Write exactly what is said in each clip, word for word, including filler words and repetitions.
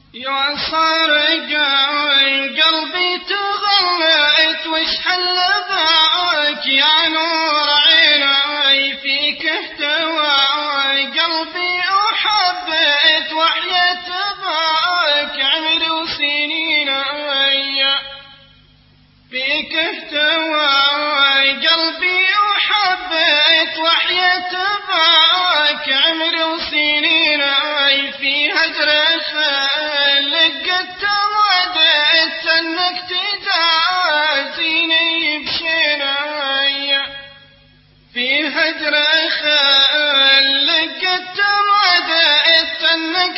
يا صارق قلبي تغليت وش حل باك يا نور عيني فيك اهتوى قلبي وحبيت وحيت باك عمري وسنين فيك اهتوى قلبي وحبيت وحيت باك عمري وسنين في هجر خلك قد وديت انك تجازيني بشيني في هجر خلك قد وديت انك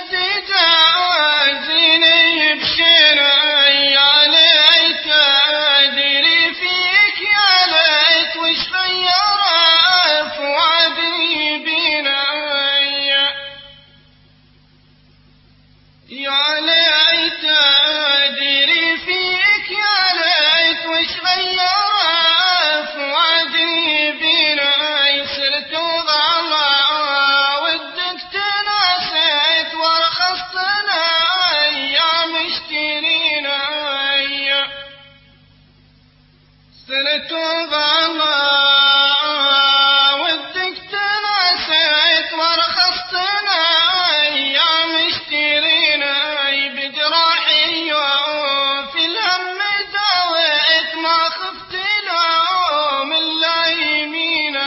تجازيني بشيني يا ليت ادري فيك يا ليت وش غير فؤادي بينا يا ليت ادري فيك يا ليت وش غير فؤادي بينا صرت ضلا ودك تناسيت ورخصت الايام اشترينا صرت ضلا ودك تناسيت ورخصت الايام اشترينا بجراحي وفي الهم داويت ما خفت لوم الا يمينا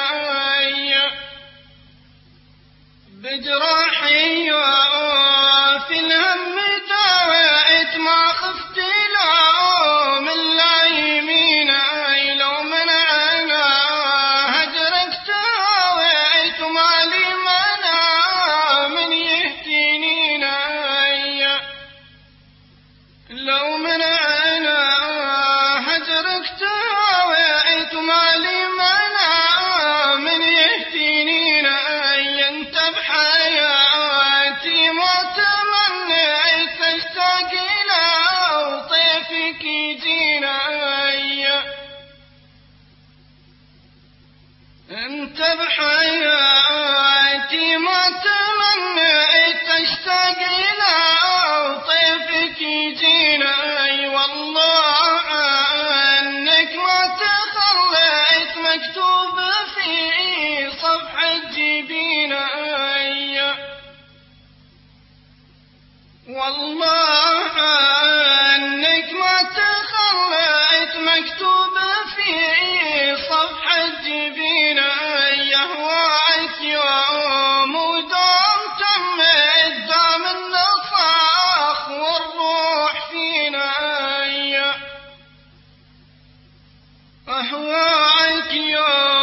بجراحي وفي الهم داويت ما خفت لوم الا يمينا لو من عنا هجرك تاويت مالي منا من يهتنينا لو من عنا هجرك تاويت مالي منا من يهتنينا انت بحياتي ما تمنيت اشتاق الى وطيفك يجينا انت بحياتي ما تمنيت اشتاق الى وطيفك يجينا والله انك ما تخليت مكتوب في صفحة جبينا والله انك ما تخليت مكتوب في صفحة جبينا يهواك يوم ودام تمت دام النصاخ والروح فينا أهواك يوم